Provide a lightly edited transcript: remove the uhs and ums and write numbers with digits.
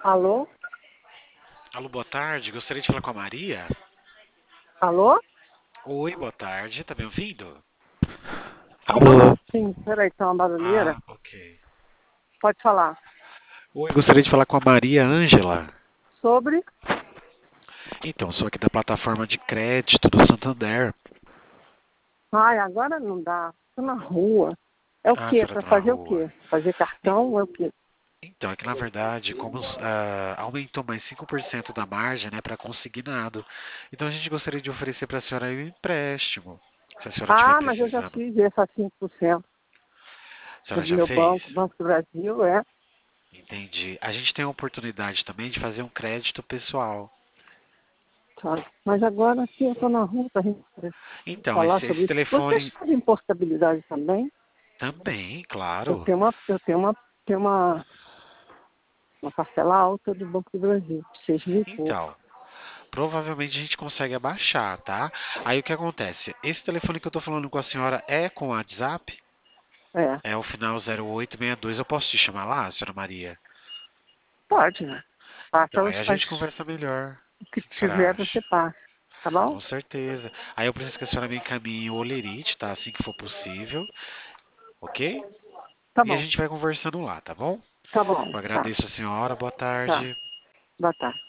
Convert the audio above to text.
Alô? Alô, boa tarde. Gostaria de falar com a Maria. Alô? Oi, boa tarde. Tá me ouvindo? Alô? Alô. Sim, peraí, tá uma barulheira. Ok. Pode falar. Oi, gostaria de falar com a Maria Ângela. Sobre? Então, sou aqui da plataforma de crédito do Santander. Ai, agora não dá. Tô na rua. É o Ah, a quê? senhora Pra tá na fazer o rua. quê? Fazer En- cartão? É o quê? Então, é que na verdade, como aumentou mais 5% da margem, né, para consignado. Então, a gente gostaria de oferecer para a senhora aí um empréstimo, se a senhora estiver Ah, mas eu já precisando. fiz essa 5% A do senhora já meu fez? banco, Banco do Brasil, é. Entendi. A gente tem a oportunidade também de fazer um crédito pessoal. Tá. Mas agora aqui eu tô na rua pra gente Então, falar esse sobre isso. Vocês telefone fazem portabilidade também? também, Eu claro. tenho uma parcela alta do Banco do Brasil, 6.000 e pouco. Então, provavelmente a gente consegue abaixar, tá? Aí o que acontece? Esse telefone que eu tô falando com a senhora é com WhatsApp? É, É o final 0862. Eu posso te chamar lá, senhora Maria? pode, né? Passa Então, aí a gente conversa melhor. o O que que que a senhora tiver, você acha? passa. Tá bom? Com certeza. Aí eu preciso que a senhora me encaminhe o Olerite, tá? Assim que for possível, ok? Tá E a bom. gente vai conversando lá, tá bom? Tá bom. Eu Tá. agradeço a senhora, boa Tá. tarde. Boa tarde.